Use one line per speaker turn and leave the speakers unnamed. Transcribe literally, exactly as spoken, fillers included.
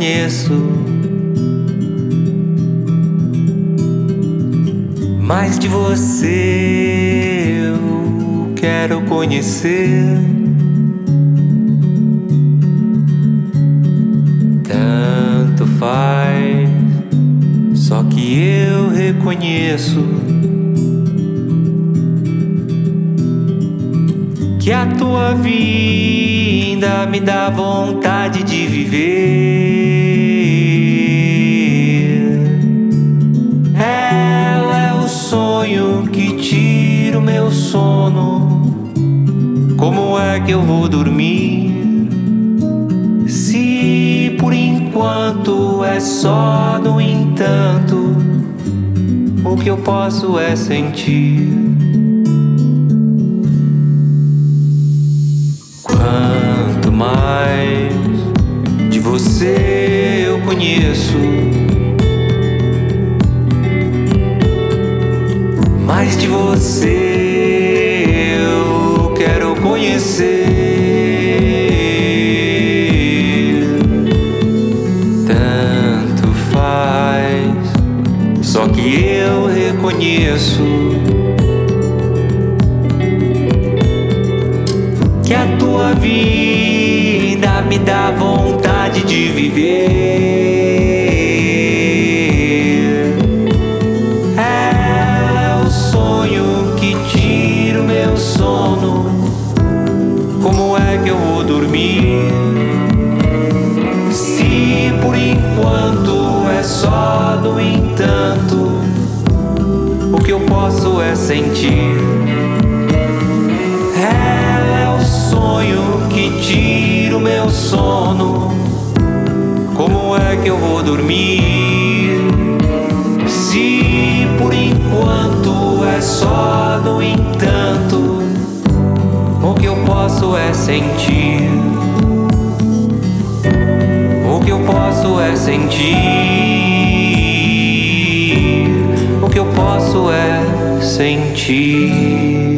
conheço, mais de você eu quero conhecer. Tanto faz, só que eu reconheço que a tua vinda me dá vontade de viver. Ela é o sonho que tira o meu sono. Como é que eu vou dormir se por enquanto é só no entanto? O que eu posso é sentir. Quanto mais de você eu conheço, mais de você eu quero conhecer. Tanto faz, só que eu reconheço que a tua vida me dá vontade de viver. É o sonho que tira o meu sono. Como é que eu vou dormir se por enquanto é só no entanto? O que eu posso é sentir. Que tira o meu sono. Como é que eu vou dormir se por enquanto é só no entanto? O que eu posso é sentir. O que eu posso é sentir. O que eu posso é sentir.